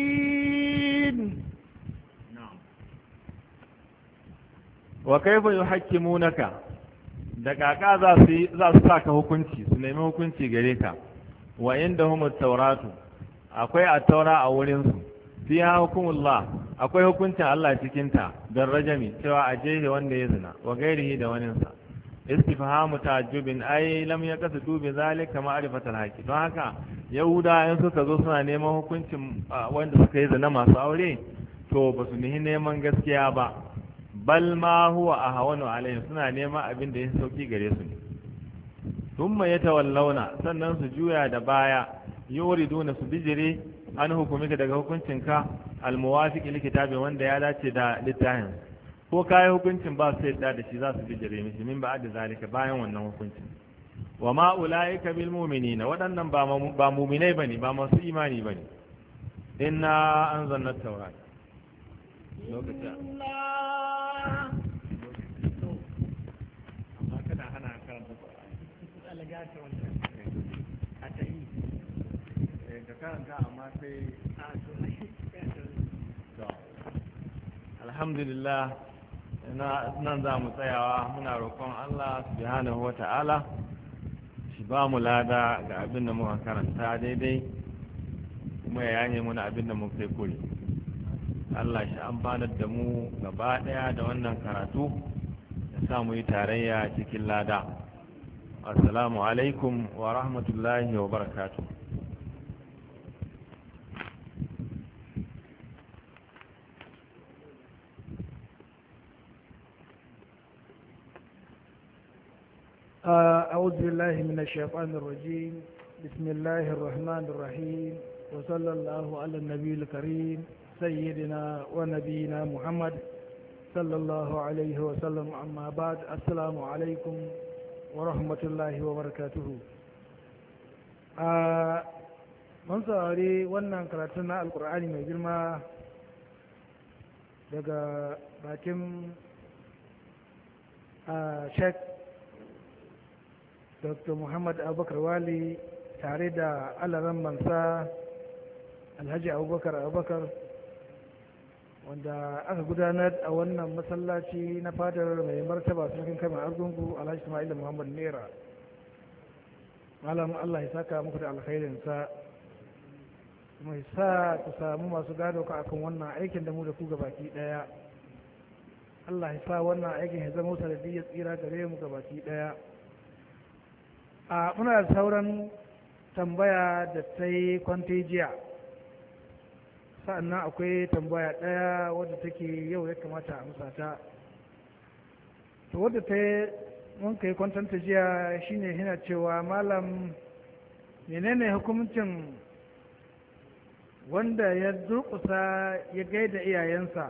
wa kaifa yuhakkimunaka da kaka za su saka hukunci su nemi hukunci gare ka wa indahum at-tauratu akwai at-taura a wurin su fiha hukumullah akwai hukuncin Allah cikin ta dan rajami cewa ajehi wanda ya zina wa gairihi da wani sa istifhamu ta'ajjubin ay lam yaqsidu bi zalika ma'rifatal haqi don haka yahuda in suka zo suna neman hukuncin wanda suka yi zina masu aure to ba su nihi neman gaskiya ba bal ma huwa ahwanu alayhi suna neman abin da ya sauki gare su thumma yatawallawna sannan su juya da baya yuriduna su bijire an hukumika daga hukuncinka almuwafiqi likitabi wanda ya dace da littafin ko kai hukuncin ba su yadda da shi za su bijire mishi min ba da zalika bayan wannan hukuncin wa ma ulaika bil mu'minina wadannan ba mu'minai bane ba masu imani bane inna anzalna at-taurat lokacin alhamdulillah nan za mu tsayawa muna roƙon Allah subhanahu wa ta'ala shi ba mu lada ga abin da muka karanta daidai kuma ya yanye muna abin da muka kai kuri Allah shi amfanar da mu gaba ɗaya da wannan karatu ya sa mu yi tarayya cikin lada assalamu alaikum wa rahmatullahi wa barakatuh أعوذ بالله من الشيطان الرجيم بسم الله الرحمن الرحيم وصلى الله على النبي الكريم سيدنا ونبينا محمد صلى الله عليه وسلم أما بعد السلام عليكم ورحمة الله وبركاته من saurari wannan karatun na alkur'ani mai girma daga bakin Sheikh Dr. Muhammad Abubakar Wali tare da alaran mansa Alhaji Abubakar wanda aka gudanar a wannan masallaci na fadar mai martaba sarkin kamar argungu Alhaji Ismail Muhammad Nera. Malam Allah ya saka muku da alkhairinsa mai sa ku samu masu gado ka akan wannan aikin da mu da ku gabaki daya. Allah ya sa wannan aikin ya zama sanadiyyar tsira gare mu gabaki daya. Muna da sauran tambaya da ta yi kwantijiya sa'annan akwai tambaya ɗaya wadda take yau ya kamata a amsa ta to wadda ta yi mun kai kwantanta jiya shine yana cewa malam menene hukuncin wanda ya durƙusa ya gaida iyayensa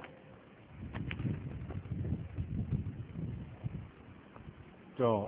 to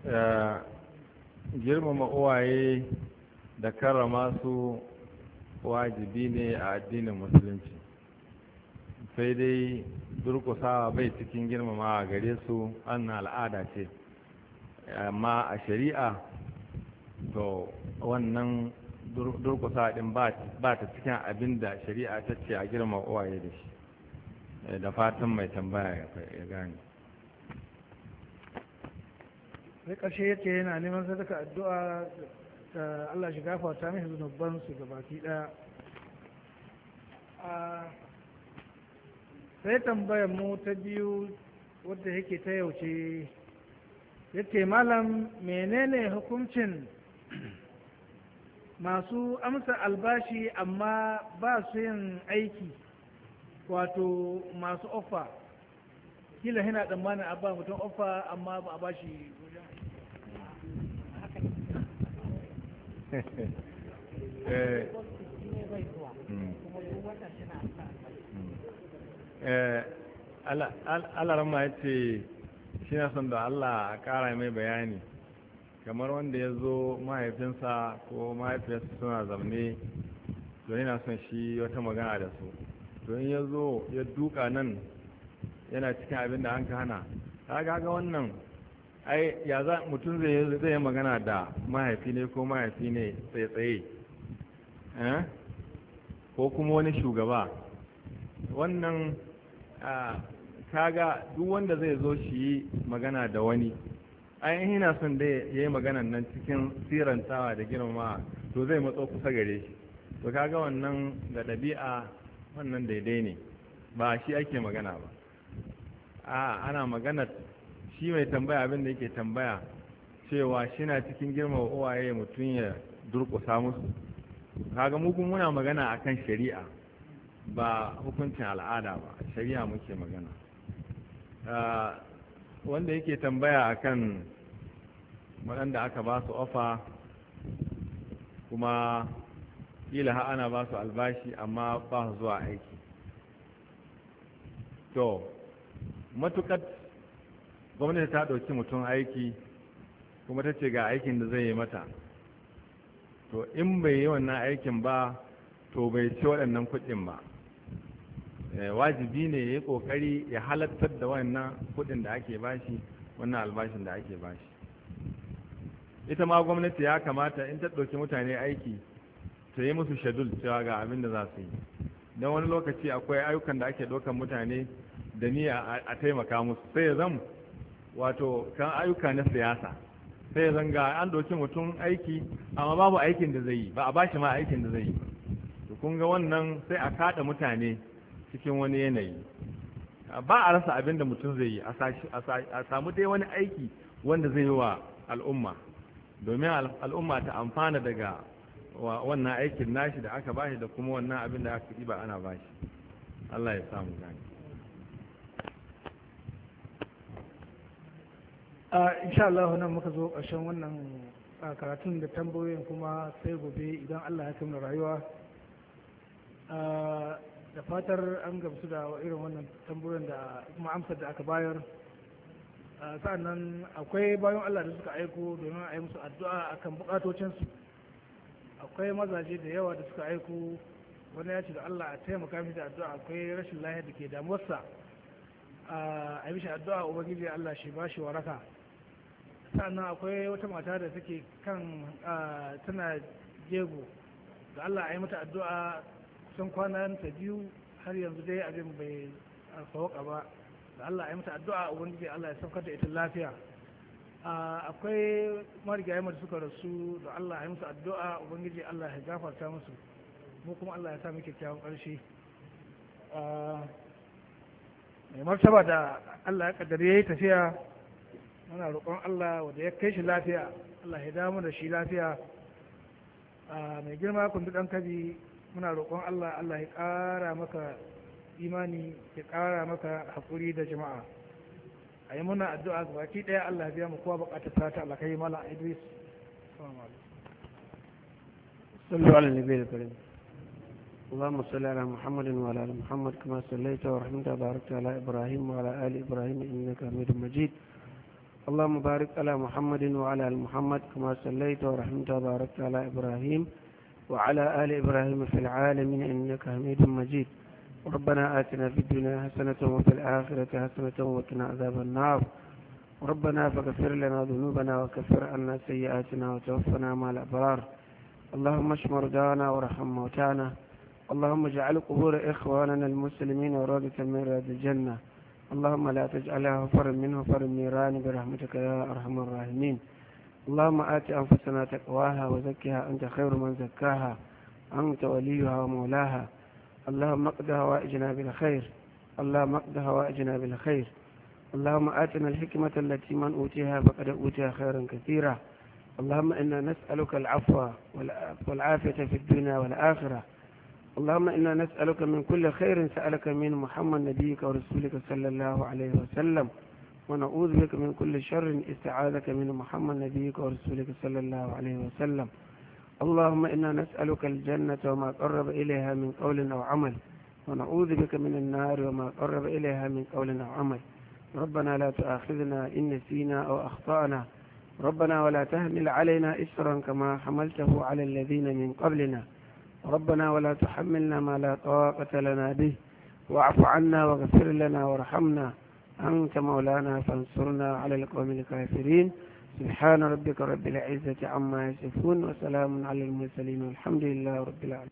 girmama uwaye da karrama su wajibi ne a addinin musulunci sai dai durƙusawa bai cikin girmamawa gare su wannan al'ada ce amma a shari'a to wannan durƙusawa din ba ta cikin abin da shari'a ta ce a girmama uwaye da shi da fatan mai tambaya ya gane sai ƙarshe ya ce yana neman sadaka addu'a ta Allah shi gafarta mishi zunubansu gabaki ɗaya. Sai tambayar mu ta biyu wadda yake ta yauce ya ce malam menene hukuncin masu amsa albashi amma ba su yin aiki, wato masu ofa kila yana tsammanin a ba mutum ofa amma ba a bashi alarma ya ce shi na son da Allah a ƙara mai bayani kamar wanda ya zo mahaifinsa ko mahaifiyarsa suna zaune to yana son shi wata magana da su to in ya zo ya duka nan yana cikin abin da an ka hana ta ga wannan ai ya za mutum zai yi magana da mahaifi ne ko mahaifi ne tsaye ko kuma wani shugaba wannan kaga duk wanda zai zo shi yi magana da wani ainihin yana son da ya yi maganan nan cikin sirantawa da girmama to zai matso kusa gare shi to kaga wannan da ɗabi'a wannan daidai ne ba shi ake magana ba ana magana shi mai tambaya abin da yake tambaya cewa shi na cikin girma uwaye mutum ya durƙusa musu kaga mu kuma muna magana akan shari'a ba hukuncin al'ada ba shari'a muke magana wanda yake tambaya akan waɗanda aka ba su ofa kuma kila ha ana ba su albashi amma ba su zuwa aiki to matuƙar gwamnati ta ɗauki mutum aiki kuma ta ce ga aikin da zai yi mata to in bai yi wannan aikin ba to bai ci waɗannan kuɗin ba wajibi ne ya yi ƙoƙari ya halattar da wannan kuɗin da ake bashi wannan albashin da ake bashi ita ma gwamnati ya kamata in ta ɗauki mutane aiki ta yi musu shadul cewa ga abin da za su yi don wani lokaci akwai ayyukan da ake ɗaukan mutane da niyya a taimaka musu sai ya zan wato kan ayyuka na siyasa sai ya zanga an ɗauki mutum aiki amma babu aikin da zai yi ba a bashi ma aikin da zai yi to kun ga wannan sai a kaɗa mutane cikin wani yanayi ba a rasa abin da mutum zai yi a samu dai wani aiki wanda zai yi wa al'umma domin al'umma ta amfana daga wannan aikin nashi da aka bashi da kuma wannan abin da aka ba ana bashi Allah ya samu gani insha Allah nan muka zo ƙarshen wannan karatun da tambayoyin kuma sai gobe idan Allah ya kai mu rayuwa da fatar an gamsu da irin wannan tambayoyin da kuma amsar da aka bayar sa'annan akwai bayan Allah da suka aiko domin a yi musu addu'a akan bukatocinsu akwai mazaje da yawa da suka aiko wani ya ce da Allah a taimaka mishi da addu'a akwai rashin lafiya da ke damuwarsa a yi mishi addu'a ubangiji Allah shi ba shi waraka sannan akwai wata mata da take kan tana jego da Allah a yi mata addu'a kusan kwanan ta biyu har yanzu dai abin bai sauka ba da Allah a yi mata addu'a ubangiji Allah ya saukar da ita lafiya akwai marigayen da suka rasu da Allah ya musu addu'a ubangiji Allah ya gafarta musu mu kuma Allah ya sa mu kyakkyawan ƙarshe mai martaba da Allah ya kaddare yayi tafiya muna roƙon Allah wanda ya kai shi lafiya Allah ya damu da shi lafiya mai girma kun dan kabi muna roƙon Allah Allah ya ƙara maka imani ya ƙara maka haƙuri da jama'a a yi muna addu'a ga baki ɗaya Allah biya mu kowa buƙatar ta Allah kai mala Idris sallu ala nabiyil karim اللهم صل على محمد وعلى ال محمد كما صليت ورحمت وباركت على ابراهيم وعلى ال ابراهيم انك حميد مجيد اللهم بارك على محمد وعلى ال محمد كما صليت ورحمت وباركت على ابراهيم وعلى ال ابراهيم في العالمين انك حميد مجيد ربنا آتنا في الدنيا حسنة وفي الآخرة حسنة وقنا عذاب النار ربنا فاغفر لنا ذنوبنا وكفر عنا سيئاتنا وتوفنا مع الأبرار اللهم اشف مرضانا وارحم موتانا اللهم اجعل قبور إخواننا المسلمين روضة من رياض الجنة اللهم لا تجعلها حفرا من حفر النيران برحمتك يا أرحم الراحمين. اللهم آت أنفسنا تقواها وزكها أنت خير من زكاها، أنت وليها ومولاها. اللهم اقض هوائجنا بالخير، اللهم اقض هوائجنا بالخير. اللهم آتنا الحكمة التي من أوتيها فقد أوتيها خيرا كثيرا. اللهم إنا نسألك العفو والعافية في الدنيا والآخرة. اللهم إنا نسألك من كل خير سألك من محمد نبيك ورسولك صلى الله عليه وسلم، ونعوذ بك من كل شر استعاذك من محمد نبيك ورسولك صلى الله عليه وسلم. اللهم إنا نسألك الجنة وما قرب إليها من قول أو عمل، ونعوذ بك من النار وما قرب إليها من قول أو عمل. ربنا لا تؤاخذنا إن نسينا أو أخطأنا، ربنا ولا تحمل علينا إسرا كما حملته على الذين من قبلنا، ربنا ولا تحملنا ما لا طاقة لنا به، واعف عنا واغفر لنا وارحمنا، أنت مولانا فانصرنا على القوم الكافرين. سبحان ربك رب العزة عما يصفون وسلام على المرسلين والحمد لله رب العالمين.